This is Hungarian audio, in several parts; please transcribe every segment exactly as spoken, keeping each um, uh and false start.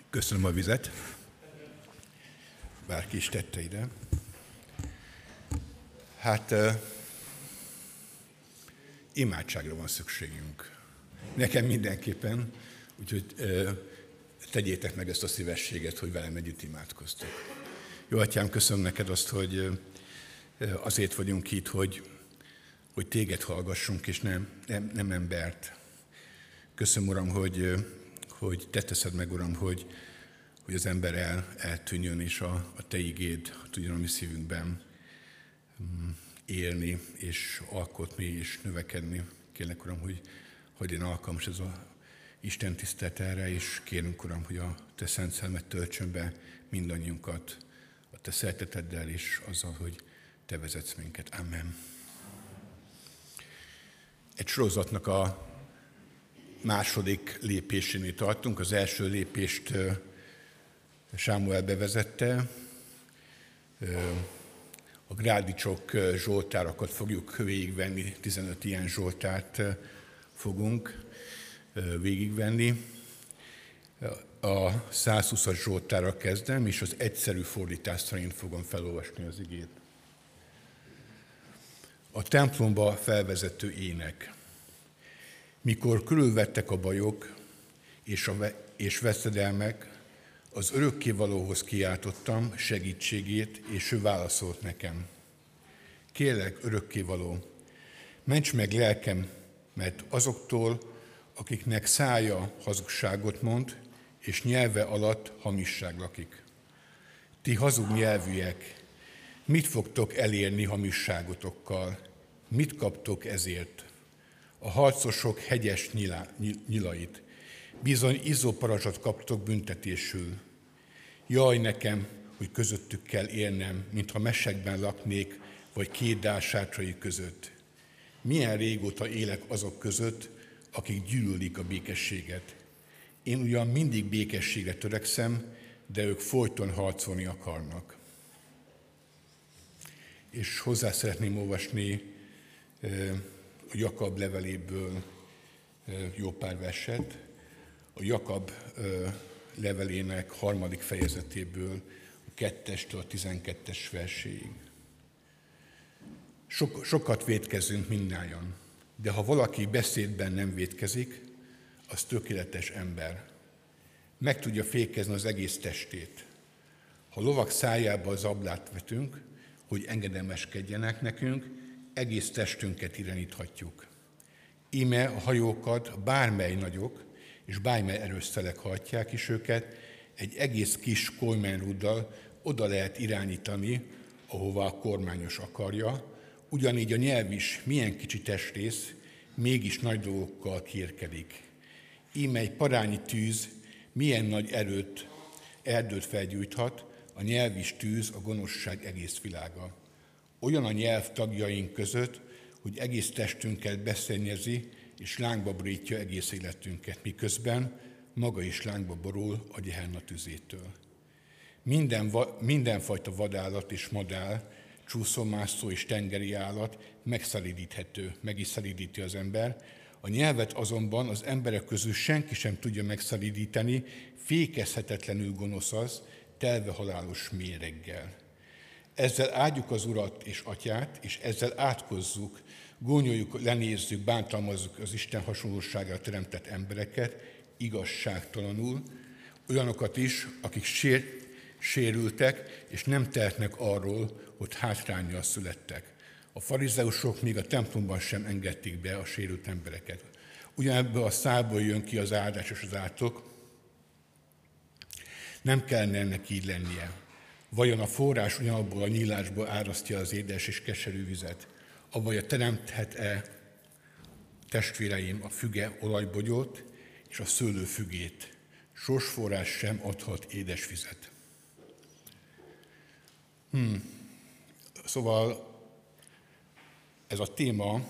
Köszönöm a vizet. Bárki is tette ide. Hát uh, imádságra van szükségünk. Nekem mindenképpen, úgyhogy uh, tegyétek meg ezt a szívességet, hogy velem együtt imádkoztok. Jó Atyám, köszönöm neked azt, hogy uh, azért vagyunk itt, hogy, hogy téged hallgassunk, és nem, nem, nem embert. Köszönöm, Uram, hogy, uh, hogy te teszed meg, Uram, hogy hogy az ember el, eltűnjön, és a, a te igéd tudjon a mi szívünkben élni, és alkotni, és növekedni. Kérlek, Uram, hogy, hogy én alkalmas ez az Isten tisztelet erre, és kérünk, Uram, hogy a te szent szellemet töltsön be mindannyiunkat a te szereteteddel, és azzal, hogy te vezetsz minket. Amen. Egy sorozatnak a második lépésénél tartunk. Az első lépést Sámuel bevezette, a grádicsok zsoltárakat fogjuk végigvenni, tizenöt ilyen zsoltárt fogunk végigvenni. A százhúszas zsoltárral kezdem, és az egyszerű fordítás szerint fogom felolvasni az igét. A templomba felvezető ének. Mikor körülvettek a bajok és, a ve- és veszedelmek, az örökkévalóhoz kiáltottam segítségét, és ő válaszolt nekem. Kérlek, örökkévaló, ments meg lelkem, mert azoktól, akiknek szája hazugságot mond, és nyelve alatt hamisság lakik. Ti hazug nyelvűek, mit fogtok elérni hamisságotokkal? Mit kaptok ezért? A harcosok hegyes nyilá, nyilait. Bizony izzóparancsot kaptok büntetésül. Jaj nekem, hogy közöttük kell élnem, mintha mesekben laknék, vagy két dásátrai között. Milyen régóta élek azok között, akik gyűlölik a békességet. Én ugyan mindig békességre törekszem, de ők folyton harcolni akarnak. És hozzá szeretném olvasni a Jakab leveléből jó pár verset. A Jakab levelének harmadik fejezetéből a kettestől a tizenkettes verséig. Sok, sokat vétkezünk mindnyájan, de ha valaki beszédben nem vétkezik, az tökéletes ember. Meg tudja fékezni az egész testét. Ha lovak szájába zablát vetünk, hogy engedelmeskedjenek nekünk, egész testünket irányíthatjuk. Íme a hajókat bármely nagyok, és bármely erős szelek hajtják is őket, egy egész kis kormányrúddal oda lehet irányítani, ahová a kormányos akarja, ugyanígy a nyelv is milyen kicsi testrész, mégis nagy dolgokkal kérkedik. Íme egy parányi tűz milyen nagy erőt, erdőt felgyújthat, a nyelv is tűz, a gonoszság egész világa. Olyan a nyelv tagjaink között, hogy egész testünket beszennyezi, és lángba borítja egész életünket, miközben maga is lángba borul a gyehenna tüzétől. Minden, mindenfajta vadállat és madár, csúszómászó és tengeri állat megszelídíthető, meg is szelídíti az ember. A nyelvet azonban az emberek közül senki sem tudja megszelídíteni, fékezhetetlenül gonosz az, telve halálos méreggel. Ezzel áldjuk az Urat és Atyát, és ezzel átkozzuk, gónyoljuk, lenézzük, bántalmazzuk az Isten hasonlóságára teremtett embereket, igazságtalanul, olyanokat is, akik sér, sérültek, és nem tehetnek arról, hogy hátránnyal születtek. A farizeusok még a templomban sem engedték be a sérült embereket. Ugyanebből a szálból jön ki az áldás és az átok. Nem kellene ennek így lennie. Vajon a forrás ugyanabból a nyílásból árasztja az édes és keserű vizet? Avagy teremthet-e, testvéreim, a füge olajbogyót és a szőlő fügét? Sorsforrás sem adhat édes vizet. Hmm. Szóval ez a téma,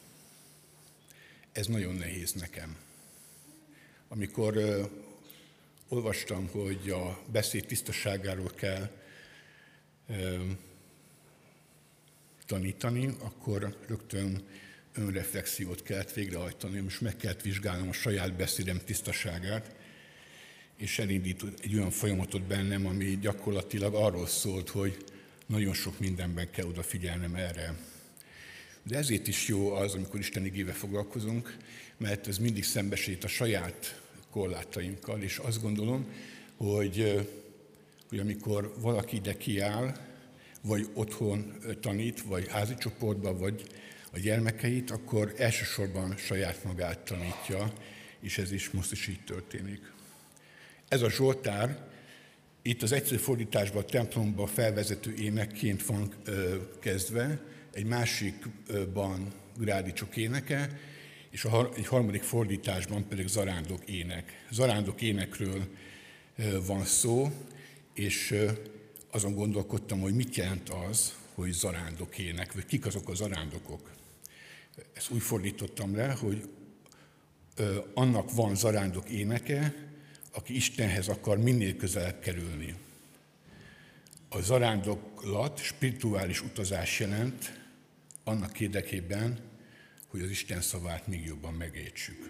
ez nagyon nehéz nekem. Amikor uh, olvastam, hogy a beszéd tisztaságáról kell uh, tanítani, akkor rögtön önreflexiót kellett végrehajtani, és meg kellett vizsgálnom a saját beszédem tisztaságát. és elindít egy olyan folyamatot bennem, ami gyakorlatilag arról szólt, hogy nagyon sok mindenben kell odafigyelnem erre. De ezért is jó az, amikor Isten igével foglalkozunk, mert ez mindig szembesít a saját korlátainkkal, és azt gondolom, hogy, hogy amikor valaki ide kiáll, vagy otthon tanít, vagy házi csoportban, vagy a gyermekeit, akkor elsősorban saját magát tanítja, és ez is most is így történik. Ez a Zsoltár itt az egyszerű fordításban, a templomba felvezető énekként van ö, kezdve, egy másikban grádicsok éneke, és a, egy harmadik fordításban pedig zarándok ének. Zarándok énekről ö, van szó, és ö, azon gondolkodtam, hogy mit jelent az, hogy zarándok ének, vagy kik azok a zarándokok. Ezt úgy fordítottam le, hogy ö, annak van zarándok éneke, aki Istenhez akar minél közelebb kerülni. A zarándoklat spirituális utazás jelent annak érdekében, hogy az Isten szavát még jobban megértsük.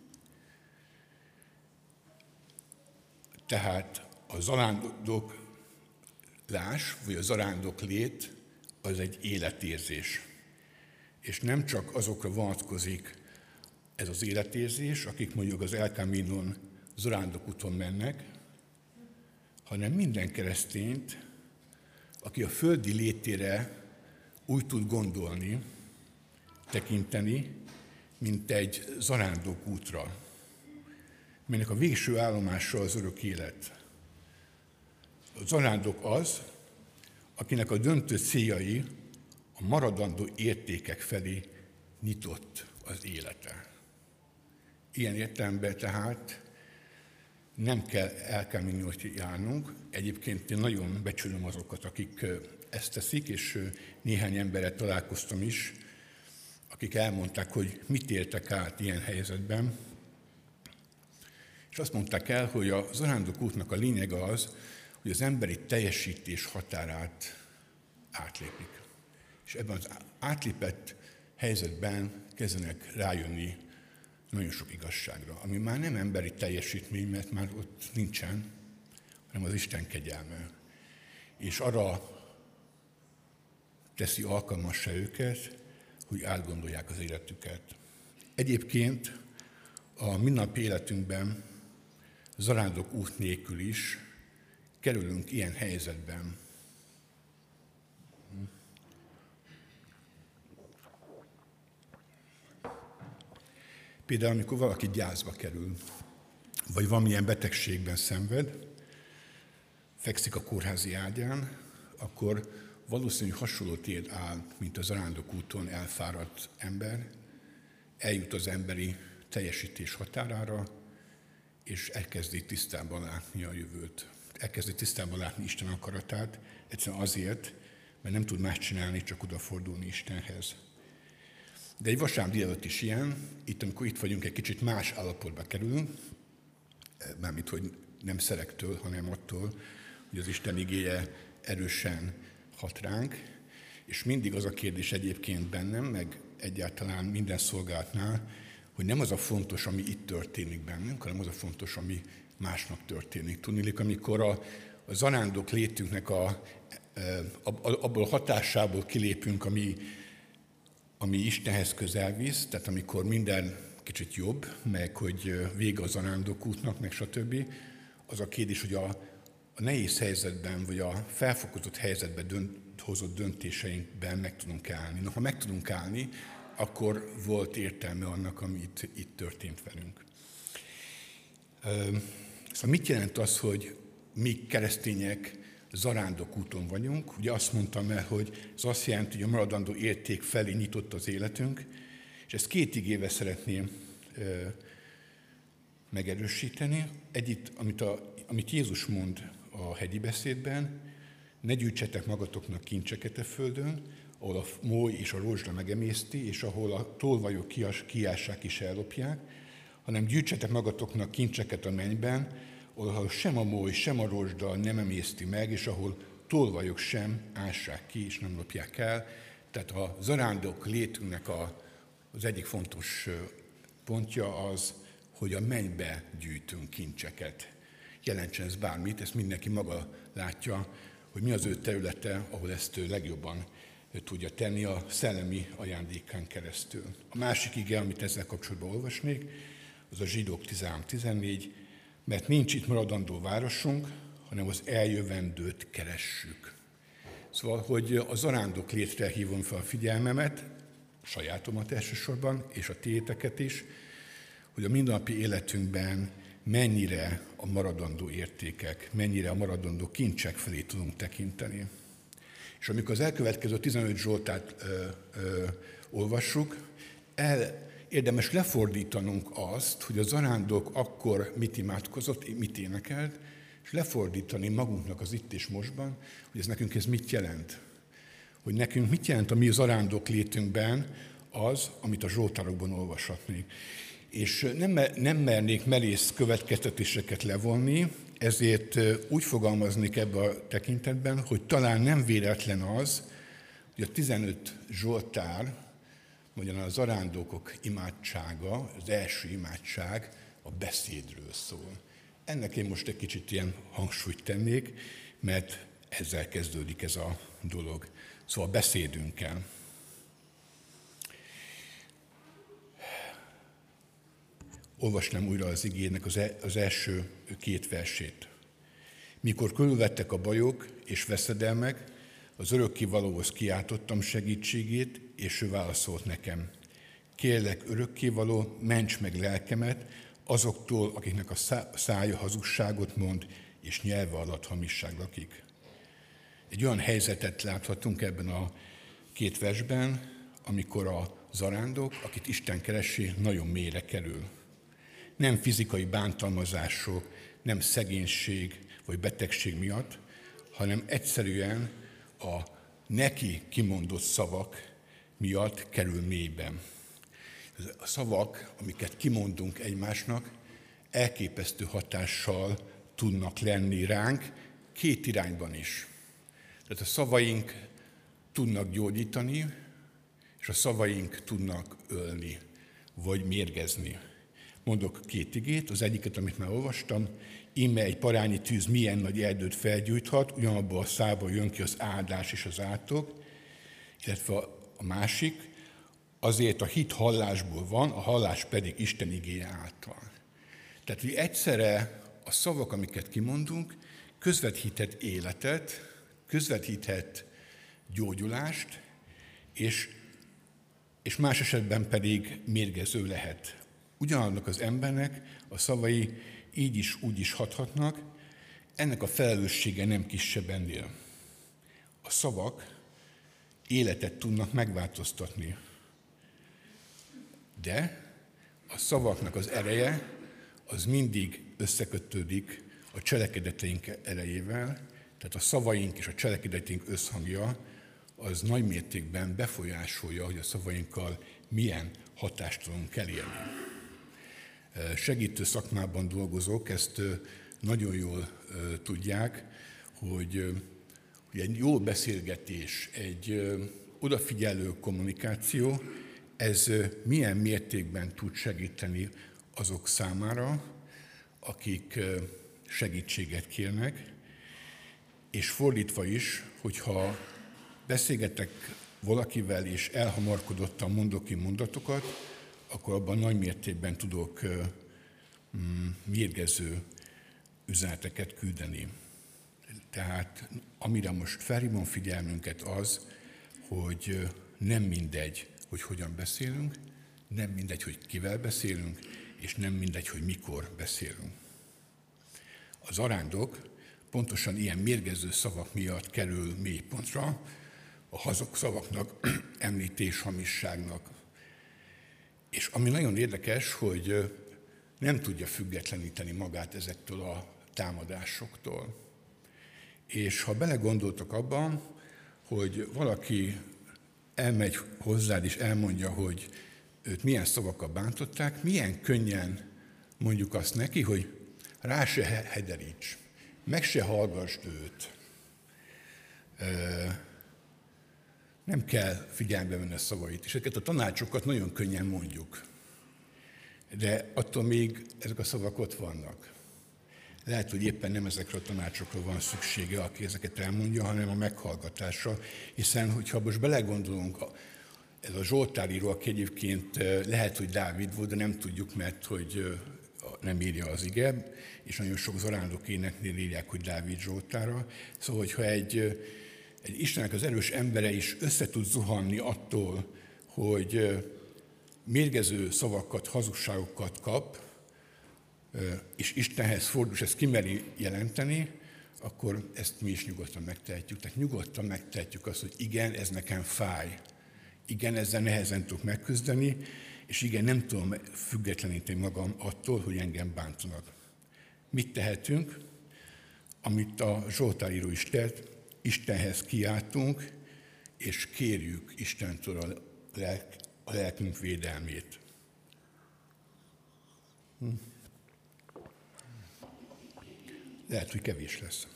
Tehát a zarándoklás, vagy a zarándok lét, az egy életérzés. És nem csak azokra vonatkozik ez az életérzés, akik mondjuk az El Caminon zarándok úton mennek, hanem minden keresztényt, aki a földi létére úgy tud gondolni, tekinteni, mint egy zarándok útra, melynek a végső állomása az örök élet. A zarándok az, akinek a döntő céljai a maradandó értékek felé nyitott az élete. Ilyen értelemben tehát nem kell El Caminót járnunk. Egyébként én nagyon becsülöm azokat, akik ezt teszik, és néhány emberrel találkoztam is, akik elmondták, hogy mit éltek át ilyen helyzetben. És azt mondták el, hogy a zarándok útnak a lényege az, hogy az emberi teljesítés határát átlépik. És ebben az átlépett helyzetben kezdenek rájönni nagyon sok igazságra, ami már nem emberi teljesítmény, mert már ott nincsen, hanem az Isten kegyelme. És arra teszi alkalmassá őket, hogy átgondolják az életüket. Egyébként a mindennapi életünkben zarándok út nélkül is kerülünk ilyen helyzetben. Például, amikor valaki gyászba kerül, vagy valamilyen betegségben szenved, fekszik a kórházi ágyán, akkor valószínűleg hasonlót él át, mint a zarándok úton elfáradt ember, eljut az emberi teljesítés határára, és elkezdi tisztában látni a jövőt. Elkezdi tisztában látni Isten akaratát, egyszerűen azért, mert nem tud más csinálni, csak odafordulni Istenhez. De egy vasárnap délelőtt is ilyen, itt, amikor itt vagyunk, egy kicsit más állapotba kerülünk, mármint, hogy nem szerektől, hanem attól, hogy az Isten igéje erősen hat ránk, és mindig az a kérdés egyébként bennem, meg egyáltalán minden szolgálatnál, hogy nem az a fontos, ami itt történik bennünk, hanem az a fontos, ami másnak történik. Tudniillik, amikor a, a zarándok létünknek a, a, abból a hatásából kilépünk, ami, ami Istenhez közel visz, tehát amikor minden kicsit jobb, meg hogy vége a zarándok útnak, meg stb., az a kérdés, hogy a, a nehéz helyzetben, vagy a felfokozott helyzetben dönt, hozott döntéseinkben meg tudunk állni. Na, ha meg tudunk állni, akkor volt értelme annak, ami itt, itt történt velünk. Szóval mit jelent az, hogy mi keresztények zarándok úton vagyunk? Ugye azt mondtam el, hogy ez azt jelenti, hogy a maradandó érték felé nyitott az életünk, és ezt két igével szeretném megerősíteni. Egyit, amit, a, amit Jézus mond a hegyi beszédben, ne gyűjtsetek magatoknak kincseket a földön, ahol a mój és a rozsda megemészti, és ahol a tolvajok kiássák és ellopják, hanem gyűjtsetek magatoknak kincseket a mennyben, ahol sem a mój, sem a rozsda nem emészti meg, és ahol tolvajok sem ássák ki, és nem lopják el. Tehát a zarándok létünknek a, az egyik fontos pontja az, hogy a mennybe gyűjtünk kincseket. jelentsen ez bármit, ezt mindenki maga látja, hogy mi az ő területe, ahol ezt ő legjobban tudja tenni a szellemi ajándékán keresztül. A másik ige, amit ezzel kapcsolatban olvasnék, az a Zsidók tizenhárom tizennégy, mert nincs itt maradandó városunk, hanem az eljövendőt keressük. Szóval, hogy a zarándok létre hívom fel a figyelmemet, sajátomat elsősorban, és a tiéteket is, hogy a mindennapi életünkben mennyire a maradandó értékek, mennyire a maradandó kincsek felé tudunk tekinteni. És amikor az elkövetkező tizenöt Zsoltárt ö, ö, olvassuk, el, érdemes lefordítanunk azt, hogy a zarándok akkor mit imádkozott, mit énekelt, és lefordítani magunknak az itt és mostban, hogy ez nekünk ez mit jelent. Hogy nekünk mit jelent a mi zarándok létünkben az, amit a Zsoltárokban olvashatnék. És nem, nem mernék merész következtetéseket levonni, ezért úgy fogalmaznék ebben a tekintetben, hogy talán nem véletlen az, hogy a tizenöt Zsoltár, magyarán a zarándokok imádsága, az első imádság a beszédről szól. Ennek én most egy kicsit ilyen hangsúlyt tennék, mert ezzel kezdődik ez a dolog. Szóval beszédünkkel. Olvasnám újra az igének az első két versét. Mikor körülvettek a bajok és veszedelmek, az örökkévalóhoz kiáltottam segítségét, és ő válaszolt nekem. Kérlek, örökkévaló, ments meg lelkemet azoktól, akiknek a szája hazugságot mond, és nyelve alatt hamisság lakik. Egy olyan helyzetet láthatunk ebben a két versben, amikor a zarándok, akit Isten keresi, nagyon mélyre kerül. Nem fizikai bántalmazások, nem szegénység vagy betegség miatt, hanem egyszerűen a neki kimondott szavak miatt kerül mélyben. A szavak, amiket kimondunk egymásnak, elképesztő hatással tudnak lenni ránk, két irányban is. Tehát a szavaink tudnak gyógyítani, és a szavaink tudnak ölni, vagy mérgezni. Mondok két igét, az egyiket, amit már olvastam, íme egy parányi tűz milyen nagy erdőt felgyújthat, ugyanabból a szából jön ki az áldás és az átok, illetve a másik, azért a hit hallásból van, a hallás pedig Isten igéje által. Tehát, hogy egyszerre a szavak, amiket kimondunk, közvetíthet életet, közvetíthet gyógyulást, és, és más esetben pedig mérgező lehet. Ugyanannak az embernek a szavai így is, úgy is hathatnak, ennek a felelőssége nem kisebb ennél. A szavak életet tudnak megváltoztatni, de a szavaknak az ereje az mindig összekötődik a cselekedeteink erejével, tehát a szavaink és a cselekedeteink összhangja az nagy mértékben befolyásolja, hogy a szavainkkal milyen hatást tudunk elérni. Segítő szakmában dolgozók, ezt nagyon jól tudják, hogy, hogy egy jó beszélgetés, egy odafigyelő kommunikáció, ez milyen mértékben tud segíteni azok számára, akik segítséget kérnek, és fordítva is, hogyha beszélgetek valakivel, és elhamarkodottan mondok ki mondatokat, akkor abban nagy mértékben tudok mérgező üzeneteket küldeni. Tehát amire most felhívom figyelmünket az, hogy nem mindegy, hogy hogyan beszélünk, nem mindegy, hogy kivel beszélünk, és nem mindegy, hogy mikor beszélünk. A zarándok pontosan ilyen mérgező szavak miatt kerül mélypontra, a hazug szavaknak, említés hamisságnak. És ami nagyon érdekes, hogy nem tudja függetleníteni magát ezektől a támadásoktól. És ha belegondoltak abban, hogy valaki elmegy hozzád és elmondja, hogy őt milyen szavakkal bántották, milyen könnyen mondjuk azt neki, hogy rá se hederíts, meg se hallgassd őt. Nem kell figyelembe venni a szavait, és ezeket a tanácsokat nagyon könnyen mondjuk. De attól még ezek a szavak ott vannak. Lehet, hogy éppen nem ezekre a tanácsokra van szüksége, aki ezeket elmondja, hanem a meghallgatásra, hiszen, hogyha most belegondolunk, ez a Zsoltáríró, aki egyébként lehet, hogy Dávid volt, de nem tudjuk, mert hogy nem írja az ige, és nagyon sok zarándok éneknél írják, hogy Dávid Zsoltára. Szóval, hogyha egy, egy Istennek az erős embere is össze tud zuhanni attól, hogy mérgező szavakat, hazugságokat kap, és Istenhez fordul, és ezt kimeri jelenteni, akkor ezt mi is nyugodtan megtehetjük. Tehát nyugodtan megtehetjük azt, hogy igen, ez nekem fáj. Igen, ezzel nehezen tudok megküzdeni, és igen, nem tudom függetleníteni magam attól, hogy engem bántanak. Mit tehetünk? Amit a Zsoltáríró is tett, Istenhez kiáltunk, és kérjük Istentől a, lelk, a lelkünk védelmét. Hm. Lehet, hogy kevés lesz.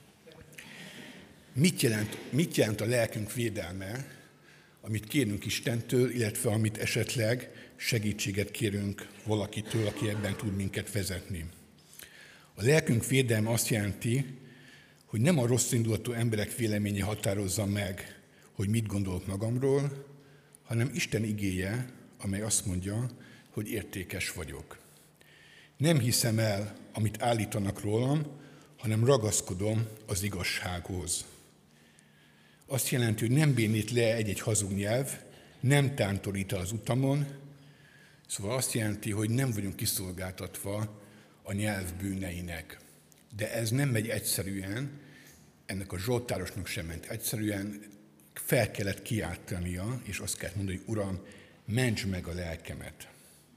Mit jelent, mit jelent a lelkünk védelme, amit kérünk Istentől, illetve amit esetleg segítséget kérünk valakitől, aki ebben tud minket vezetni? A lelkünk védelme azt jelenti, hogy nem a rossz indulatú emberek véleménye határozza meg, hogy mit gondolok magamról, hanem Isten igéje, amely azt mondja, hogy értékes vagyok. Nem hiszem el, amit állítanak rólam, hanem ragaszkodom az igazsághoz. Azt jelenti, hogy nem bénít le egy-egy hazug nyelv, nem tántorít az utamon, szóval azt jelenti, hogy nem vagyunk kiszolgáltatva a nyelv bűneinek. De ez nem megy egyszerűen, ennek a zsoltárosnak sem ment egyszerűen, fel kellett kiáltania, és azt kellett mondani, hogy Uram, mentsd meg a lelkemet.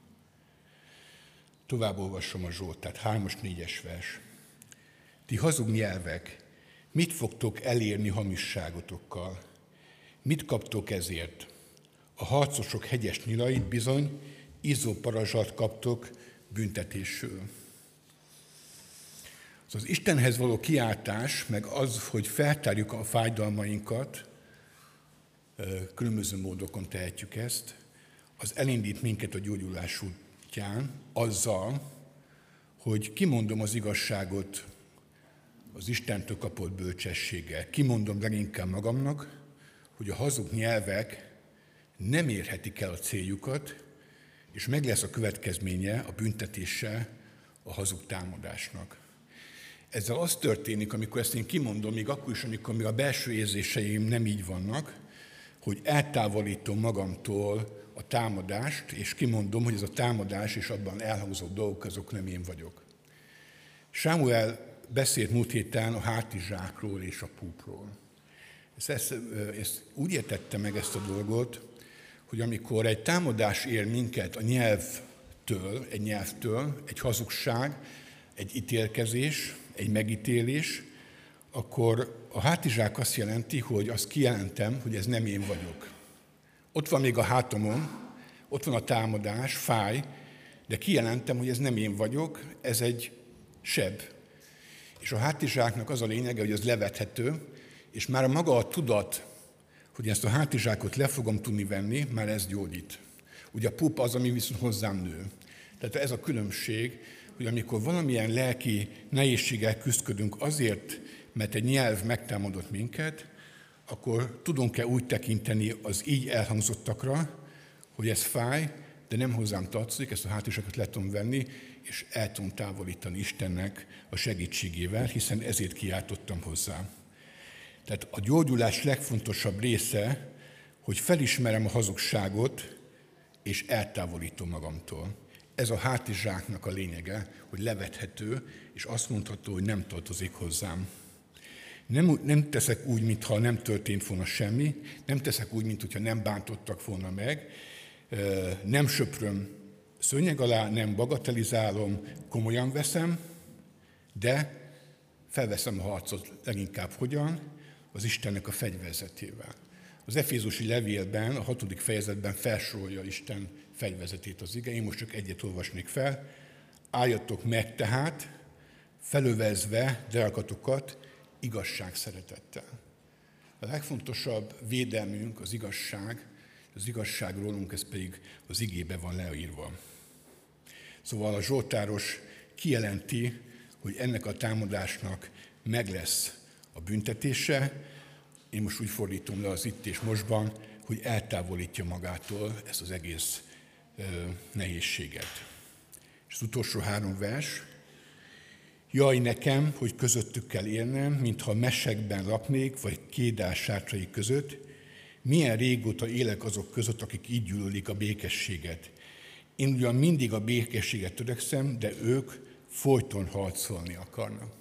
Tovább olvasom a Zsoltárt, hármas, négyes vers. Ti hazug nyelvek, mit fogtok elérni hamisságotokkal? Mit kaptok ezért? A harcosok hegyes nyilait bizony izzó parazsat kaptok büntetésül. Az Istenhez való kiáltás, meg az, hogy feltárjuk a fájdalmainkat, különböző módokon tehetjük ezt, az elindít minket a gyógyulás útján azzal, hogy kimondom az igazságot az Istentől kapott bölcsességgel. Kimondom leginkább magamnak, hogy a hazug nyelvek nem érhetik el a céljukat, és meg lesz a következménye, a büntetése a hazug támadásnak. Ezzel az történik, amikor ezt én kimondom, még akkor is, amikor még a belső érzéseim nem így vannak, hogy eltávolítom magamtól a támadást, és kimondom, hogy ez a támadás és abban elhangzó dolgok, azok nem én vagyok. Sámuel beszélt múlt héten a hátizsákról és a púpról. Ezt, ezt, ezt úgy értette meg ezt a dolgot, hogy amikor egy támadás ér minket a nyelvtől, egy nyelvtől, egy hazugság, egy ítélkezés, egy megítélés, akkor a hátizsák azt jelenti, hogy azt kijelentem, hogy ez nem én vagyok. Ott van még a hátamon, ott van a támadás, fáj, de kijelentem, hogy ez nem én vagyok, ez egy seb. És a hátizsáknak az a lényege, hogy az levethető, és már maga a tudat, hogy ezt a hátizsákot le fogom tudni venni, már ez gyógyít. Ugye a pupa az, ami viszont hozzám nő. Tehát ez a különbség, hogy amikor valamilyen lelki nehézséggel küzdködünk azért, mert egy nyelv megtámadott minket, akkor tudunk-e úgy tekinteni az így elhangzottakra, hogy ez fáj, de nem hozzám tartozik, ezt a hátizsákot le tudom venni, és el tudom távolítani Istennek a segítségével, hiszen ezért kiáltottam hozzá. Tehát a gyógyulás legfontosabb része, hogy felismerem a hazugságot, és eltávolítom magamtól. Ez a hátizsáknak a lényege, hogy levethető, és azt mondható, hogy nem tartozik hozzám. Nem, nem teszek úgy, mintha nem történt volna semmi, nem teszek úgy, mintha nem bántottak volna meg, nem söpröm szőnyeg alá, nem bagatelizálom, komolyan veszem, de felveszem a harcot leginkább hogyan? Az Istennek a fegyverzetével. Az Efézusi levélben, a hatodik fejezetben felsorolja Isten fegyverzetét az ige. Én most csak egyet olvasnék fel. Álljatok meg tehát, felövezve derekatokat igazság szeretettel. A legfontosabb védelmünk az igazság, az igazság rólunk, ez pedig az igébe van leírva. Szóval a zsoltáros kijelenti, hogy ennek a támadásnak meg lesz a büntetése. Én most úgy fordítom le az itt és mostban, hogy eltávolítja magától ezt az egész ö, nehézséget. És az utolsó három vers. Jaj nekem, hogy közöttük kell élnem, mintha mesekben laknék, vagy Kédár sátrai között. Milyen régóta élek azok között, akik így gyűlölik a békességet. Én ugyan mindig a békességet törekszem, de ők folyton harcolni akarnak.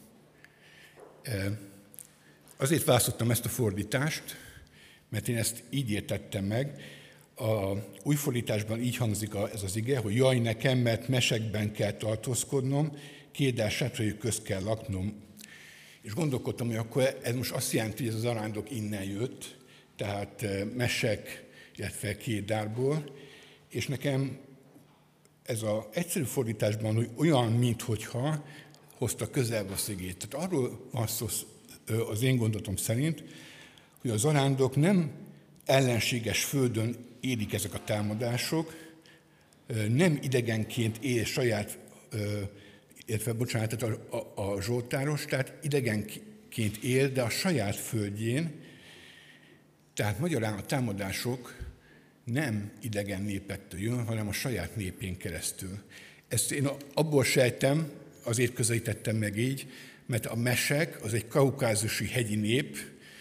Azért választottam ezt a fordítást, mert én ezt így értettem meg. A új fordításban így hangzik ez az ige, hogy jaj nekem, mert mesekben kell tartózkodnom, Kédár sátrai közt kell laknom. És gondolkodtam, hogy akkor ez most azt jelenti, hogy ez az arándok innen jött, tehát Mesek, illetve Kédárból, és nekem ez az egyszerű fordításban hogy olyan, minthogyha hozta közelbe a szigét. Tehát arról van szó az én gondolatom szerint, hogy az arándok nem ellenséges földön érik ezek a támadások, nem idegenként él saját, illetve bocsánat, tehát a, a, a zsoltáros, tehát idegenként él, de a saját földjén, tehát magyarán a támadások nem idegen népektől jön, hanem a saját népén keresztül. Ezt én abból sejtem, azért közelítettem meg így, mert a mesek az egy kaukázusi hegyi nép,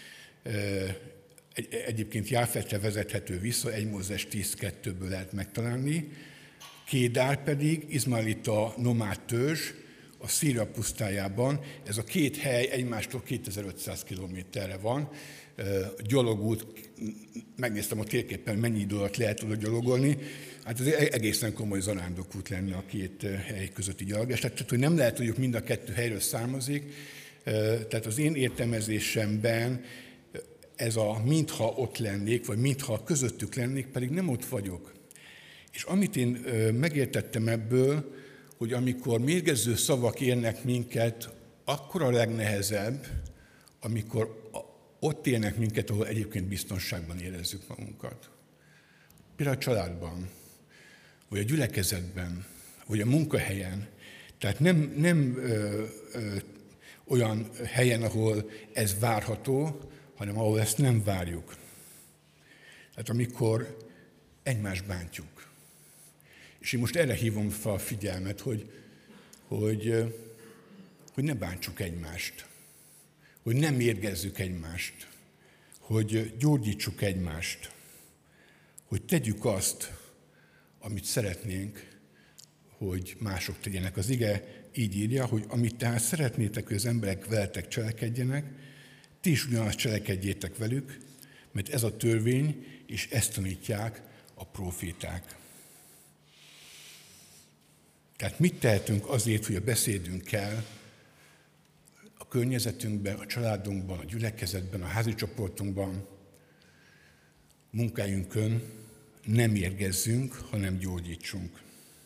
egy, egyébként Jáfetre vezethető vissza, egy Mózes tíz kettőből lehet megtalálni. Kédár pedig izmaelita nomád törzs a Szíria pusztájában. Ez a két hely egymástól kétezer-ötszáz kilométerre van. Gyalogút, megnéztem a térképen, mennyi idő alatt lehet oda gyalogolni. Hát ez egészen komoly zarándokút lenne a két hely közötti gyalogás. Tehát, hogy nem lehet, hogy mind a kettő helyről származik. Tehát az én értelmezésemben ez a mintha ott lennék, vagy mintha közöttük lennék, pedig nem ott vagyok. És amit én megértettem ebből, hogy amikor mérgező szavak érnek minket, akkor a legnehezebb, amikor ott élnek minket, ahol egyébként biztonságban érezzük magunkat. Például a családban, vagy a gyülekezetben, vagy a munkahelyen. Tehát nem, nem ö, ö, olyan helyen, ahol ez várható, hanem ahol ezt nem várjuk. Tehát amikor egymást bántjuk. És én most erre hívom fel a figyelmet, hogy, hogy, hogy ne bántsuk egymást. Hogy nem mérgezzük egymást. Hogy gyógyítsuk egymást. Hogy tegyük azt, amit szeretnénk, hogy mások tegyenek. Az ige így írja, hogy amit tehát szeretnétek, hogy az emberek veletek cselekedjenek, ti is ugyanazt cselekedjétek velük, mert ez a törvény, és ezt tanítják a próféták. Tehát mit tehetünk azért, hogy a beszédünkkel a környezetünkben, a családunkban, a gyülekezetben, a házi csoportunkban, munkájunkon nem érgezzünk, hanem gyógyítsunk.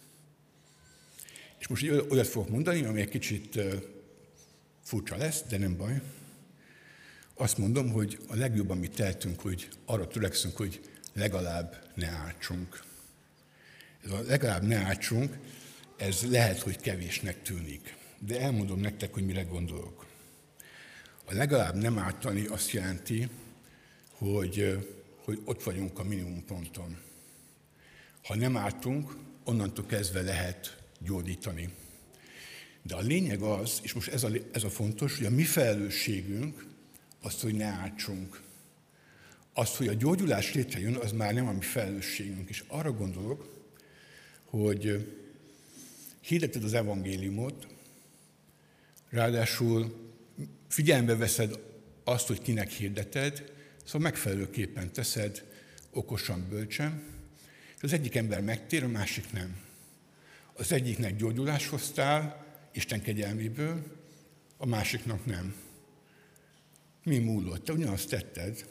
És most olyat fogok mondani, ami egy kicsit furcsa lesz, de nem baj. Azt mondom, hogy a legjobb, amit tehetünk, hogy arra törekszünk, hogy legalább ne ártsunk. Ez a legalább ne ártsunk, ez lehet, hogy kevésnek tűnik. De elmondom nektek, hogy mire gondolok. A legalább nem ártani azt jelenti, hogy, hogy ott vagyunk a minimum ponton. Ha nem ártunk, onnantól kezdve lehet gyógyítani. De a lényeg az, és most ez a, ez a fontos, hogy a mi felelősségünk az, hogy ne ártsunk. Az, hogy a gyógyulás létrejön, az már nem a mi felelősségünk. És arra gondolok, hogy hirdeted az evangéliumot, ráadásul figyelembe veszed azt, hogy kinek hirdeted, szóval megfelelőképpen teszed, okosan, bölcsen, és az egyik ember megtér, a másik nem. Az egyiknek gyógyulást hoztál, Isten kegyelméből, a másiknak nem. Mi múlott? Te ugyanazt tetted.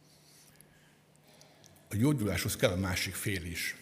A gyógyuláshoz kell a másik fél is.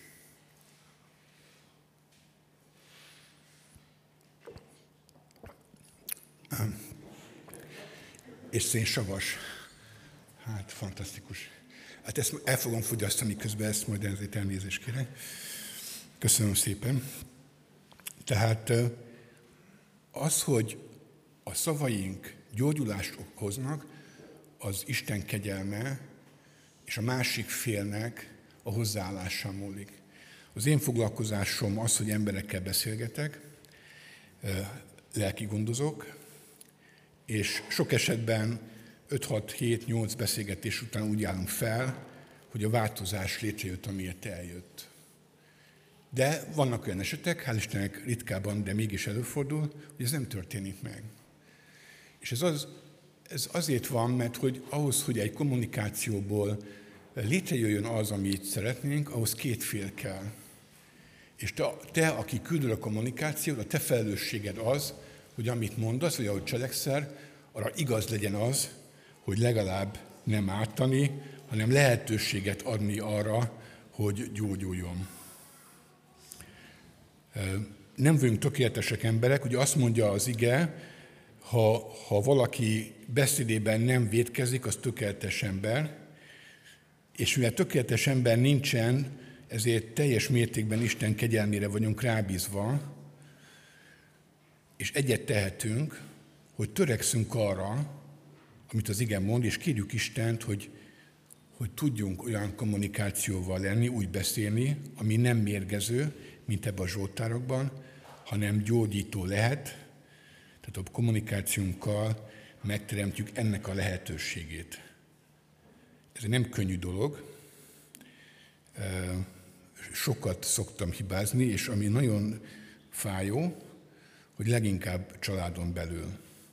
És szénsavas. Hát, fantasztikus. Hát ezt el fogom fogyasztani közben, ezt majd ezért elnézést kérek. Köszönöm szépen. Tehát az, hogy a szavaink gyógyulást hoznak, az Isten kegyelme, és a másik félnek a hozzáállása múlik. Az én foglalkozásom az, hogy emberekkel beszélgetek, lelki gondozók, és sok esetben öt-hat-hét-nyolc beszélgetés után úgy állunk fel, hogy a változás létrejött, amiért eljött. De vannak olyan esetek, hál' Istennek ritkában, de mégis előfordul, hogy ez nem történik meg. És ez, az, ez azért van, mert hogy ahhoz, hogy egy kommunikációból létrejöjjön az, amit szeretnénk, ahhoz két fél kell. És te, te, aki küldöd a kommunikációt, a te felelősséged az, hogy amit mondasz, vagy ahogy cselekszel, arra igaz legyen az, hogy legalább nem ártani, hanem lehetőséget adni arra, hogy gyógyuljon. Nem vagyunk tökéletesek emberek, ugye azt mondja az ige, ha, ha valaki beszédében nem vétkezik, az tökéletes ember, és mivel tökéletes ember nincsen, ezért teljes mértékben Isten kegyelmére vagyunk rábízva, és egyet tehetünk, hogy törekszünk arra, amit az ige mond, és kérjük Istent, hogy, hogy tudjunk olyan kommunikációval lenni, úgy beszélni, ami nem mérgező, mint ebben a zsoltárokban, hanem gyógyító lehet. Tehát a kommunikációnkkal megteremtjük ennek a lehetőségét. Ez nem könnyű dolog. Sokat szoktam hibázni, és ami nagyon fájó, hogy leginkább családon belül.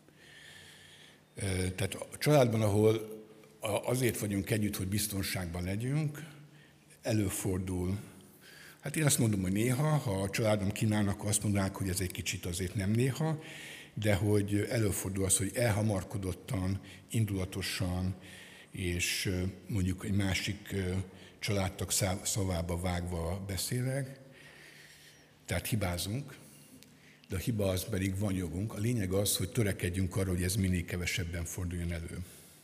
Tehát a családban, ahol azért vagyunk együtt, hogy biztonságban legyünk, előfordul. Hát én azt mondom, hogy néha, ha a családom kínálnak, azt mondanák, hogy ez egy kicsit azért nem néha, de hogy előfordul az, hogy elhamarkodottan, indulatosan, és mondjuk egy másik családtag szavába vágva beszélek. Tehát hibázunk, de a hiba az pedig van jogunk. A lényeg az, hogy törekedjünk arra, hogy ez minél kevesebben forduljon elő.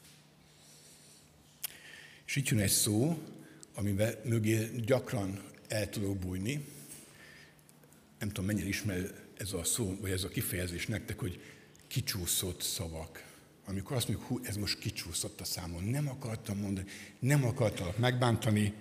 És itt jön egy szó, amiben mögé gyakran el tudok bújni. Nem tudom, mennyire ismer ez a szó, vagy ez a kifejezés nektek, hogy kicsúszott szavak. Amikor azt mondjuk, hú, ez most kicsúszott a számon, nem akartam mondani, nem akartalak megbántani,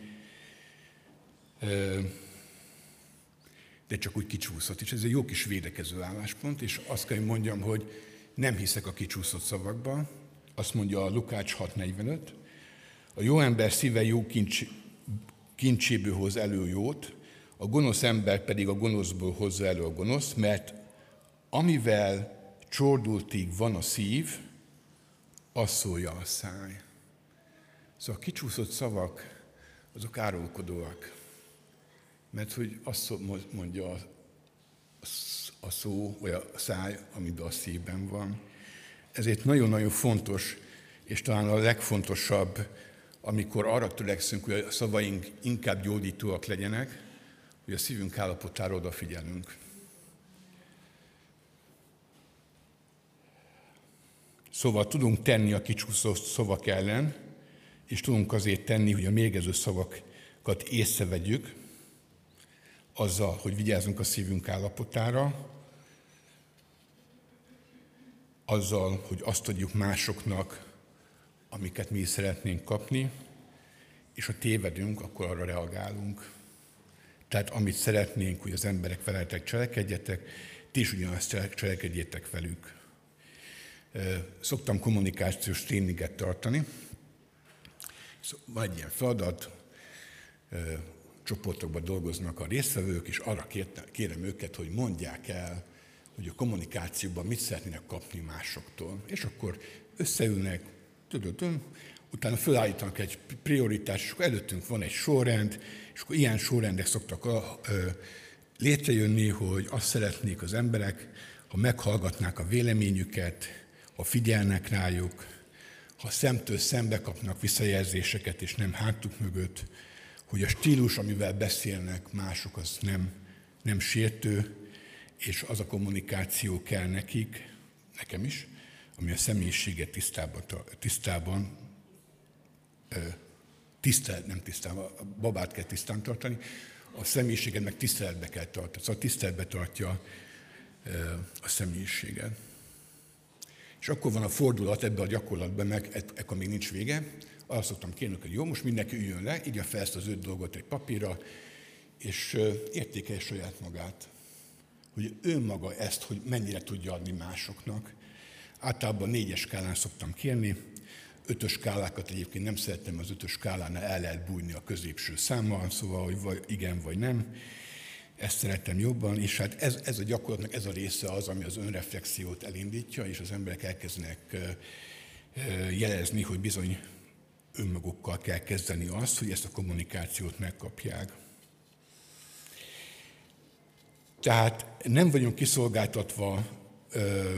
de csak úgy kicsúszott. És ez egy jó kis védekező álláspont, és azt kell, hogy mondjam, hogy nem hiszek a kicsúszott szavakba. Azt mondja a Lukács hat negyvenöt, a jó ember szíve jó kincs, kincséből hoz elő jót, a gonosz ember pedig a gonoszból hozza elő a gonosz, mert amivel csordultig van a szív, az szólja a száj. Szóval a kicsúszott szavak, azok árulkodóak. Mert hogy azt mondja a szó, vagy a száj, amiben a szívben van. Ezért nagyon-nagyon fontos, és talán a legfontosabb, amikor arra törekszünk, hogy a szavaink inkább gyógyítóak legyenek, hogy a szívünk állapotára odafigyelünk. Szóval tudunk tenni a kicsúszott szavak ellen, és tudunk azért tenni, hogy a mérgező szavakat észrevegyük, azzal, hogy vigyázzunk a szívünk állapotára, azzal, hogy azt adjuk másoknak, amiket mi is szeretnénk kapni, és ha tévedünk, akkor arra reagálunk. Tehát amit szeretnénk, hogy az emberek veletek cselekedjetek, ti is ugyanazt cselekedjétek velük. Szoktam kommunikációs tréninget tartani. Van egy ilyen feladat, csoportokban dolgoznak a résztvevők, és arra kérem őket, hogy mondják el, hogy a kommunikációban mit szeretnének kapni másoktól. És akkor összeülnek, tudod, utána felállítanak egy prioritást, és akkor előttünk van egy sorrend, és akkor ilyen sorrendek szoktak létrejönni, hogy azt szeretnék az emberek, ha meghallgatnák a véleményüket, ha figyelnek rájuk, ha szemtől szembe kapnak visszajelzéseket, és nem hátuk mögött, hogy a stílus, amivel beszélnek mások, az nem, nem sértő, és az a kommunikáció kell nekik, nekem is, ami a személyiséget tisztában, tisztában tisztelet, nem tisztában, a babát kell tisztán tartani, a személyiséget meg tiszteletbe kell tartani. Szóval tiszteletbe tartja a személyiséget. És akkor van a fordulat ebbe a gyakorlatban, meg ekkor még nincs vége. Arra szoktam kérni, hogy jó, most mindenki üljön le, igye fel ezt az öt dolgot egy papírra, és értékelje saját magát. Hogy ő maga ezt, hogy mennyire tudja adni másoknak. Általában négyes skálán szoktam kérni, ötös skálákat egyébként nem szeretem, az ötös skálánál el lehet bújni a középső számmal, szóval, hogy vagy igen vagy nem. Ezt szeretem jobban, és hát ez, ez a gyakorlatnak ez a része az, ami az önreflexiót elindítja, és az emberek elkezdenek jelezni, hogy bizony önmagukkal kell kezdeni azt, hogy ezt a kommunikációt megkapják. Tehát nem vagyunk kiszolgáltatva ö,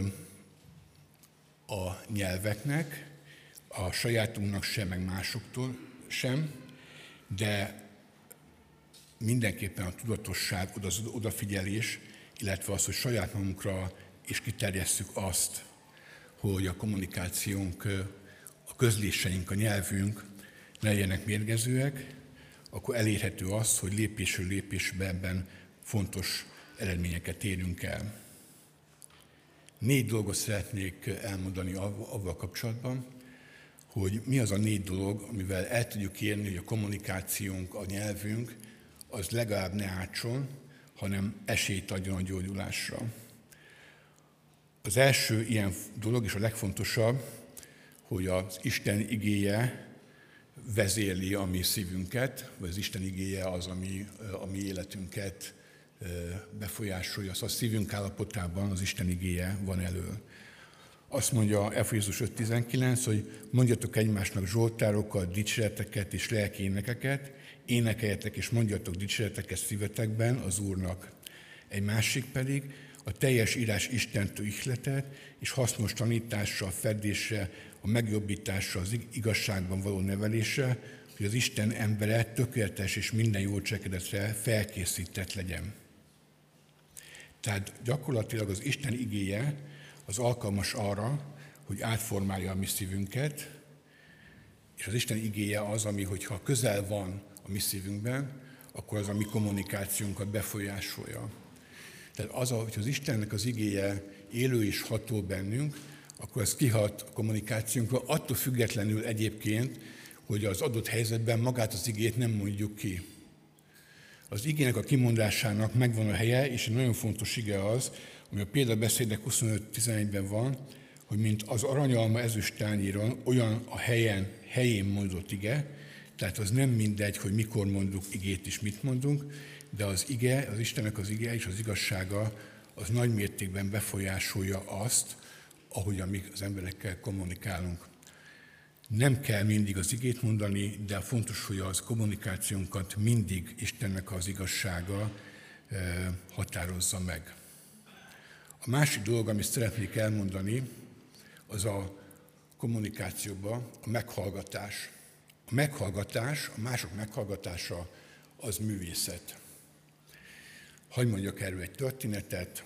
a nyelveknek, a sajátunknak sem, meg másoktól sem, de mindenképpen a tudatosság, az odafigyelés, illetve az, hogy saját magunkra is kiterjesszük azt, hogy a kommunikációnk, a közléseink, a nyelvünk ne legyenek mérgezőek, akkor elérhető az, hogy lépésről lépésbe ebben fontos eredményeket érünk el. Négy dolgot szeretnék elmondani avval kapcsolatban, hogy mi az a négy dolog, amivel el tudjuk érni, hogy a kommunikációnk, a nyelvünk, az legalább ne átson, hanem esélyt adjon a gyógyulásra. Az első ilyen dolog, és a legfontosabb, hogy az Isten igéje vezérli a mi szívünket, vagy az Isten igéje az, ami a mi életünket befolyásolja. Szóval a szívünk állapotában az Isten igéje van elől. Azt mondja Efézus öt tizenkilenc, hogy mondjatok egymásnak zsoltárokat, dicséreteket és lelki énekeket, énekeljetek és mondjatok dicséreteket szívetekben az Úrnak. Egy másik pedig a teljes írás Istentől ihletet és hasznos tanításra, fedésre, a megjobbításra, az igazságban való nevelésre, hogy az Isten embere tökéletes és minden jó cselekedetre felkészített legyen. Tehát gyakorlatilag az Isten igéje az alkalmas arra, hogy átformálja a mi szívünket, és az Isten igéje az, ami, hogyha közel van a mi szívünkben, akkor az a mi kommunikációnkat befolyásolja. Tehát az, hogy az Istennek az igéje élő és ható bennünk, akkor ez kihat a kommunikációnkra, attól függetlenül egyébként, hogy az adott helyzetben magát az igét nem mondjuk ki. Az igének a kimondásának megvan a helye, és egy nagyon fontos ige az, ami a példabeszédek huszonöt tizenegyben van, hogy mint az aranyalma ezüsttányéron, olyan a helyen, helyén mondott ige, tehát az nem mindegy, hogy mikor mondjuk igét és mit mondunk, de az ige, az Istennek az ige és az igazsága az nagy mértékben befolyásolja azt, ahogyan mi az emberekkel kommunikálunk. Nem kell mindig az igét mondani, de fontos, hogy az kommunikációnkat mindig Istennek az igazsága határozza meg. A másik dolog, amit szeretnék elmondani, az a kommunikációban a meghallgatás. A meghallgatás, a mások meghallgatása az művészet. Hadd mondjak erről egy történetet.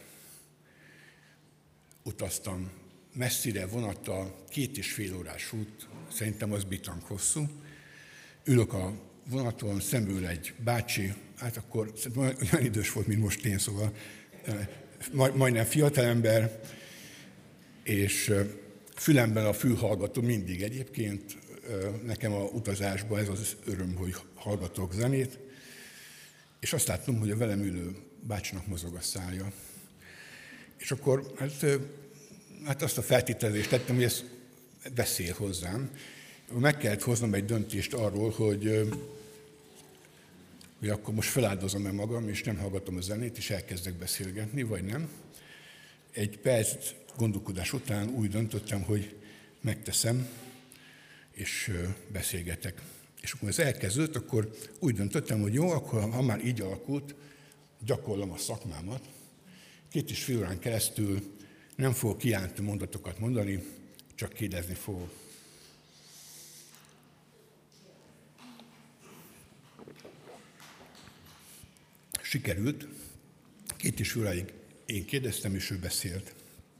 Utaztam messzire vonattal, két és fél órás út, szerintem az bitang hosszú. Ülök a vonaton, szemül egy bácsi, hát akkor olyan idős volt, mint most én, szóval majdnem fiatalember, és fülemben a fülhallgató mindig egyébként, nekem a utazásban ez az öröm, hogy hallgatok zenét, és azt láttam, hogy a velem ülő bácsinak mozog a szája. És akkor hát, hát azt a feltételezést tettem, hogy ez beszél hozzám. Meg kellett hoznom egy döntést arról, hogy, hogy akkor most feláldozom-e magam, és nem hallgatom a zenét, és elkezdek beszélgetni, vagy nem. Egy perc gondolkodás után úgy döntöttem, hogy megteszem, és beszélgetek. És akkor ez elkezdődött, akkor úgy döntöttem, hogy jó, akkor ha már így alakult, gyakorlom a szakmámat. Két és fél órán keresztül nem fogok kijelentő mondatokat mondani, csak kérdezni fogok. Sikerült. Két és fél óráig én kérdeztem, és ő beszélt.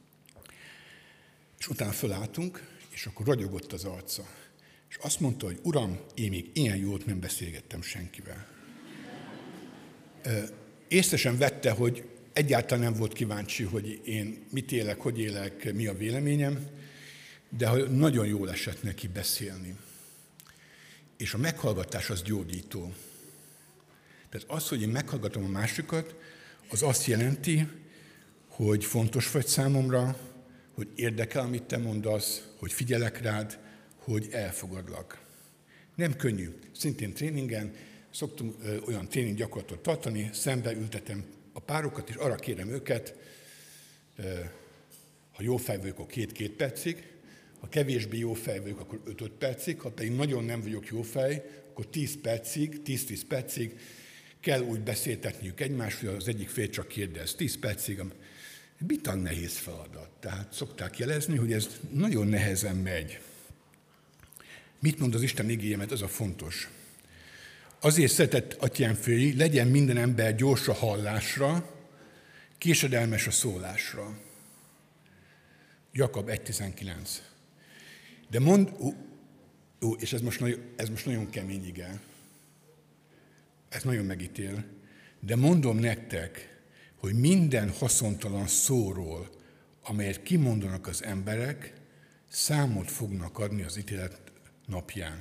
És utána fölálltunk, és akkor ragyogott az arca. És azt mondta, hogy Uram, én még ilyen jót nem beszélgettem senkivel. Észre sem vette, hogy egyáltalán nem volt kíváncsi, hogy én mit élek, hogy élek, mi a véleményem, de nagyon jól esett neki beszélni. És a meghallgatás az gyógyító. Tehát az, hogy én meghallgatom a másikat, az azt jelenti, hogy fontos vagy számomra, hogy érdekel, amit te mondasz, hogy figyelek rád, hogy elfogadlak. Nem könnyű. Szintén tréningen szoktunk ö, olyan tréning gyakorlatot tartani, szembe ültetem a párokat, és arra kérem őket, ö, ha jó fej vagyok, akkor két-két percig, ha kevésbé jó fej vagyok, akkor öt-öt percig, ha pedig nagyon nem vagyok jó fej, akkor tíz percig, tíz-tíz percig kell úgy beszéltetniük egymást, hogy az egyik fél csak kérdez. tíz percig, bitang nehéz feladat. Tehát szokták jelezni, hogy ez nagyon nehezen megy. Mit mond az Isten igéje, mert ez a fontos. Azért, szeretett atyám fői, legyen minden ember gyors a hallásra, késedelmes a szólásra. Jakab egy tizenkilenc. De mond, ó, ó, és ez most, nagyon, ez most nagyon kemény ige, ez nagyon megítél, de mondom nektek, hogy minden haszontalan szóról, amelyet kimondanak az emberek, számot fognak adni az ítélet napján.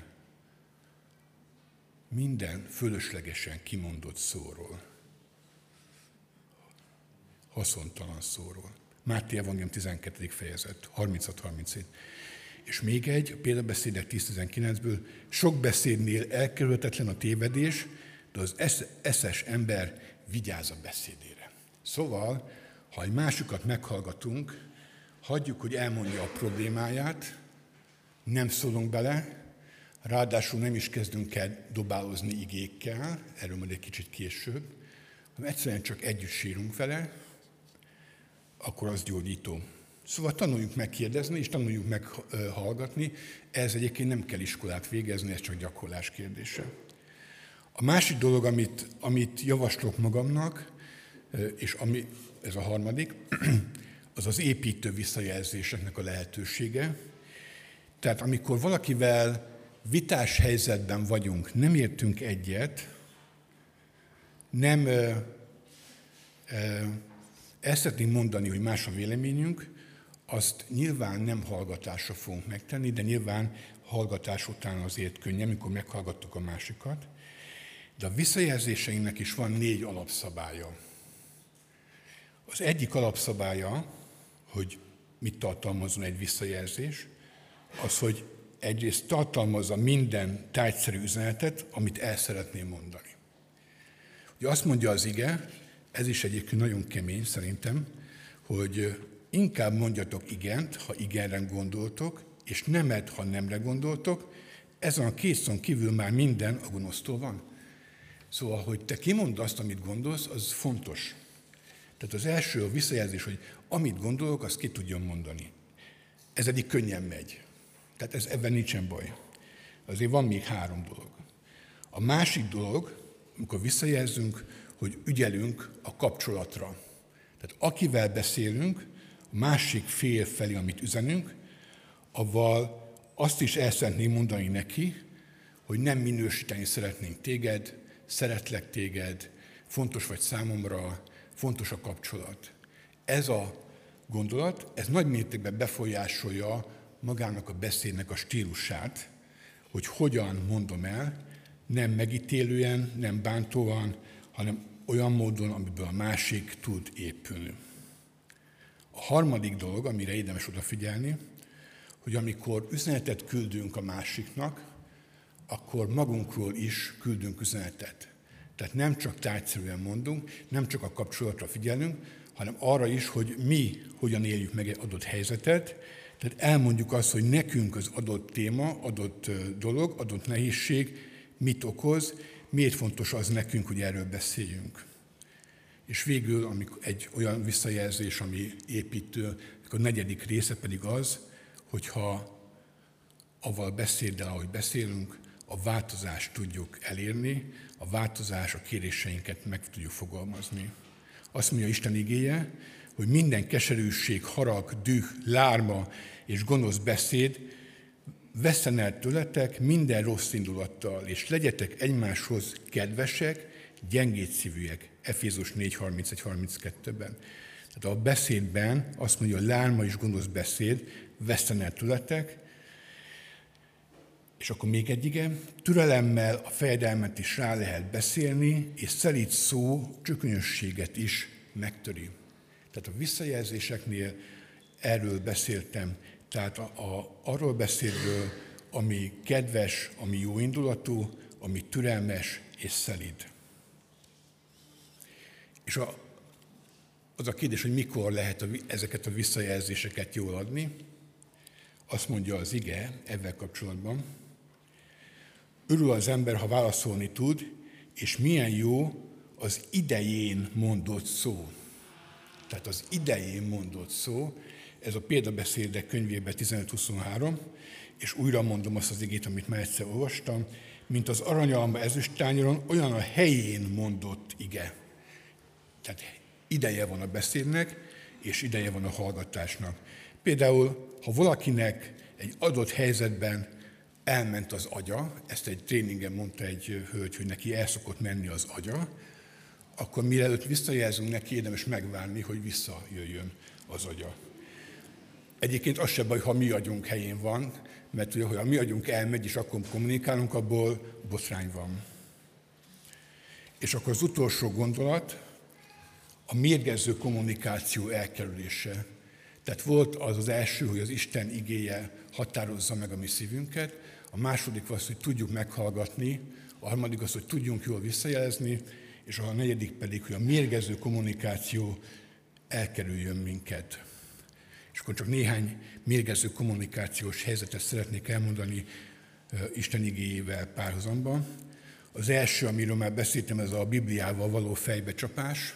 Minden fölöslegesen kimondott szóról. Haszontalan szóról. Máté Evangélium tizenkettedik fejezet, harminchat harminchét. És még egy, a példabeszédek tíz tizenkilencből, sok beszédnél elkerülhetetlen a tévedés, de az eszes ember vigyáz a beszédére. Szóval, ha egy másikat meghallgatunk, hagyjuk, hogy elmondja a problémáját, nem szólunk bele, ráadásul nem is kezdünk el dobálozni igékkel, erről majd egy kicsit később, hanem egyszerűen csak együtt sírunk vele, akkor az gyógyító. Szóval tanuljuk meg kérdezni, és tanuljuk meg hallgatni. Ez egyébként nem kell iskolát végezni, ez csak gyakorlás kérdése. A másik dolog, amit, amit javaslok magamnak, és ami, ez a harmadik, az az építő visszajelzéseknek a lehetősége. Tehát amikor valakivel vitás helyzetben vagyunk, nem értünk egyet, nem ö, ö, el szeretnénk mondani, hogy más a véleményünk, azt nyilván nem hallgatásra fogunk megtenni, de nyilván hallgatás után azért könnyű, amikor meghallgattuk a másikat. De a visszajelzéseinknek is van négy alapszabálya. Az egyik alapszabálya, hogy mit tartalmazzon egy visszajelzés, az, hogy egyrészt tartalmazza minden tárgyszerű üzenetet, amit el szeretném mondani. Ugye azt mondja az ige, ez is egyébként nagyon kemény szerintem, hogy inkább mondjatok igent, ha igenre gondoltok, és nemet, ha nemre gondoltok, ezen a két szón kívül már minden a gonosztól van. Szóval, hogy te kimondd azt, amit gondolsz, az fontos. Tehát az első a visszajelzés, hogy amit gondolok, azt ki tudjon mondani. Ez eddig könnyen megy. Tehát ez, ebben nincsen baj. Azért van még három dolog. A másik dolog, amikor visszajelzünk, hogy ügyelünk a kapcsolatra. Tehát akivel beszélünk, a másik fél felé, amit üzenünk, avval azt is el szeretnénk mondani neki, hogy nem minősíteni szeretnénk téged, szeretlek téged, fontos vagy számomra, fontos a kapcsolat. Ez a gondolat, ez nagy mértékben befolyásolja magának a beszédnek a stílusát, hogy hogyan mondom el, nem megítélően, nem bántóan, hanem olyan módon, amiből a másik tud épülni. A harmadik dolog, amire érdemes odafigyelni, hogy amikor üzenetet küldünk a másiknak, akkor magunkról is küldünk üzenetet. Tehát nem csak tárgyszerűen mondunk, nem csak a kapcsolatra figyelünk, hanem arra is, hogy mi hogyan éljük meg egy adott helyzetet. Tehát elmondjuk azt, hogy nekünk az adott téma, adott dolog, adott nehézség mit okoz, miért fontos az nekünk, hogy erről beszéljünk. És végül amikor egy olyan visszajelzés, ami építő, a negyedik része pedig az, hogyha avval beszéddel, ahogy beszélünk, a változást tudjuk elérni, a változás, a kéréseinket meg tudjuk fogalmazni. Azt mondja Isten igéje, hogy minden keserűség, harag, düh, lárma és gonosz beszéd vesszen el tőletek minden rossz indulattal, és legyetek egymáshoz kedvesek, gyengédszívűek, Efézus négy harmincegy harminckettőben. Tehát a beszédben azt mondja, hogy lárma és gonosz beszéd, veszten el tületek, és akkor még egy ige, türelemmel a fejedelmet is rá lehet beszélni, és szelíd szó csökönyösséget is megtöri. Tehát a visszajelzéseknél erről beszéltem, tehát a, a, arról beszélről, ami kedves, ami jóindulatú, ami türelmes és szelíd. És a, az a kérdés, hogy mikor lehet a, ezeket a visszajelzéseket jól adni, azt mondja az ige ezzel kapcsolatban. Örül az ember, ha válaszolni tud, és milyen jó az idején mondott szó. Tehát az idején mondott szó, ez a példabeszédek könyvében tizenöt huszonhárom, és újra mondom azt az igét, amit már egyszer olvastam, mint az aranyalma ezüsttányaron, olyan a helyén mondott ige. Tehát ideje van a beszédnek, és ideje van a hallgatásnak. Például, ha valakinek egy adott helyzetben elment az agya, ezt egy tréningen mondta egy hölgy, hogy neki el szokott menni az agya, akkor mielőtt visszajelzünk neki, érdemes megvárni, hogy visszajöjjön az agya. Egyébként az se baj, ha mi agyunk helyén van, mert ugye, ha mi agyunk elmegy, és akkor kommunikálunk, abból botrány van. És akkor az utolsó gondolat, a mérgező kommunikáció elkerülése. Tehát volt az az első, hogy az Isten igéje határozza meg a mi szívünket, a második az, hogy tudjuk meghallgatni, a harmadik az, hogy tudjunk jól visszajelezni, és a negyedik pedig, hogy a mérgező kommunikáció elkerüljön minket. És akkor csak néhány mérgező kommunikációs helyzetet szeretnék elmondani Isten igéjével párhuzamban. Az első, amiről már beszéltem, ez a Bibliával való fejbecsapás.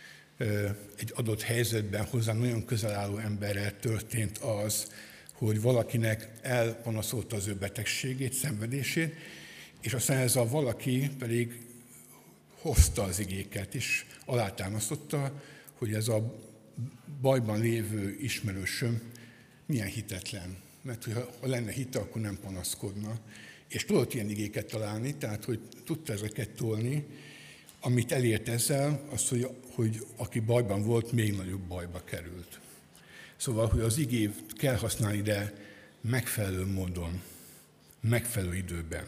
Egy adott helyzetben hozzám nagyon közel álló emberrel történt az, hogy valakinek elpanaszolta az ő betegségét, szenvedését, és aztán ez a valaki pedig hozta az igéket, és alátámasztotta, hogy ez a bajban lévő ismerősöm milyen hitetlen. Mert ha lenne hite, akkor nem panaszkodna. És tudott ilyen igéket találni, tehát hogy tudta ezeket tolni, amit elért ezzel, az, hogy, hogy aki bajban volt, még nagyobb bajba került. Szóval, hogy az igét kell használni, de megfelelő módon, megfelelő időben.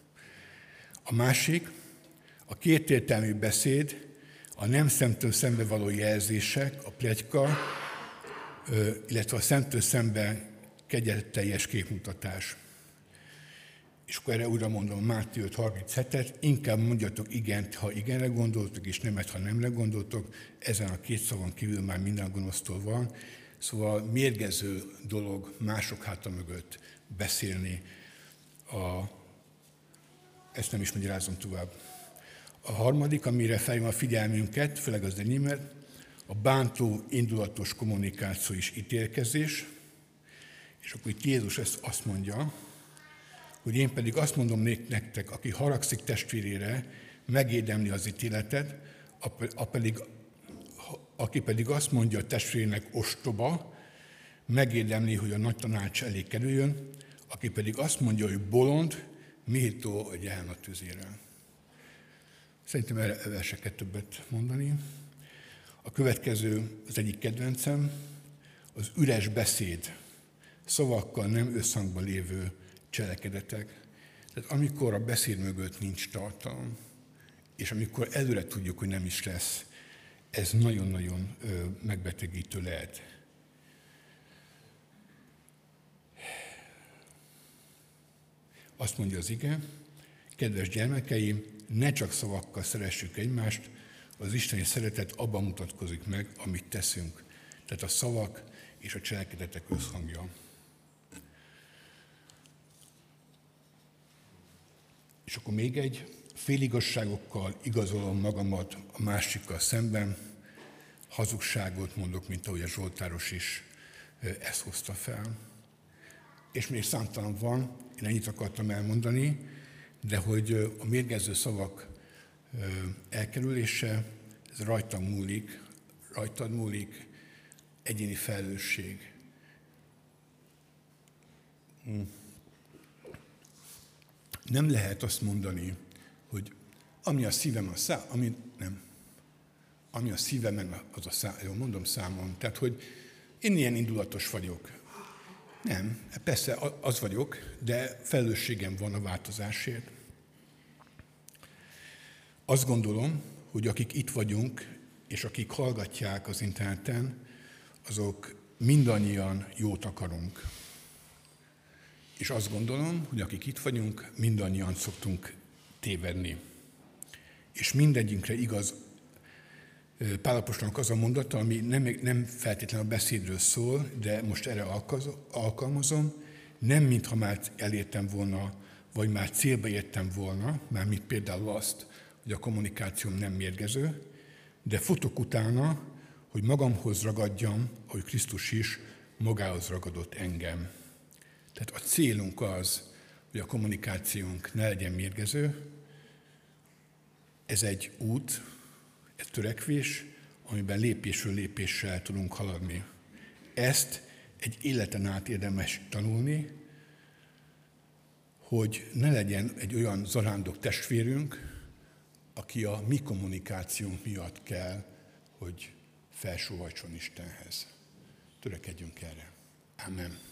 A másik, a kétértelmű beszéd, a nem szemtől szembe való jelzések, a pletyka, illetve a szemtől szembe kegyetteljes képmutatás. És akkor erre újra mondom Máté öt harminchetet, inkább mondjatok igent, ha igenre gondoltok, és nemet, ha nemre gondoltok, ezen a két szavon kívül már minden gonosztól van. Szóval mérgező dolog mások háta mögött beszélni. A... Ezt nem is magyarázom tovább. A harmadik, amire felhívom a figyelmünket, főleg az enyémet, a bántó, indulatos kommunikáció és ítélkezés. És akkor itt Jézus ezt azt mondja, hogy én pedig azt mondom nektek, aki haragszik testvérére, megérdemli az ítéletet, a pedig, aki pedig azt mondja a testvérének ostoba, megérdemli, hogy a nagy tanács elé kerüljön, aki pedig azt mondja, hogy bolond, méltó a gyána tüzére. Szerintem erre se kell többet mondani. A következő, az egyik kedvencem, az üres beszéd, szavakkal nem összhangban lévő cselekedetek. Tehát amikor a beszéd mögött nincs tartalom, és amikor előre tudjuk, hogy nem is lesz, ez nagyon-nagyon megbetegítő lehet. Azt mondja az ige, kedves gyermekeim, ne csak szavakkal szeressük egymást, az isteni szeretet abban mutatkozik meg, amit teszünk. Tehát a szavak és a cselekedetek összhangja. És akkor még egy, féligasságokkal igazolom magamat a másikkal szemben, hazugságot mondok, mint ahogy a Zsoltáros is ezt hozta fel. És még számtalan van, én ennyit akartam elmondani, de hogy a mérgező szavak elkerülése, ez rajtam múlik, rajtad múlik, egyéni felelősség. Nem lehet azt mondani, hogy Ami a szívem, a szám, ami nem. Ami a szívemen, az a szám, jó, mondom számon. Tehát, hogy én ilyen indulatos vagyok. Nem, persze az vagyok, de felelősségem van a változásért. Azt gondolom, hogy akik itt vagyunk, és akik hallgatják az interneten, azok mindannyian jót akarunk. És azt gondolom, hogy akik itt vagyunk, mindannyian szoktunk tévedni. És mindegyikre igaz Pál apostolnak az a mondata, ami nem, nem feltétlenül a beszédről szól, de most erre alkalmazom, nem mintha már elértem volna, vagy már célba értem volna, mármint például azt, hogy a kommunikációm nem mérgező, de futok utána, hogy magamhoz ragadjam, ahogy Krisztus is magához ragadott engem. Tehát a célunk az, hogy a kommunikációnk ne legyen mérgező. Ez egy út, egy törekvés, amiben lépésről lépéssel tudunk haladni. Ezt egy életen át érdemes tanulni, hogy ne legyen egy olyan zarándok testvérünk, aki a mi kommunikációnk miatt kell, hogy felsóhajtson Istenhez. Törekedjünk erre. Amen.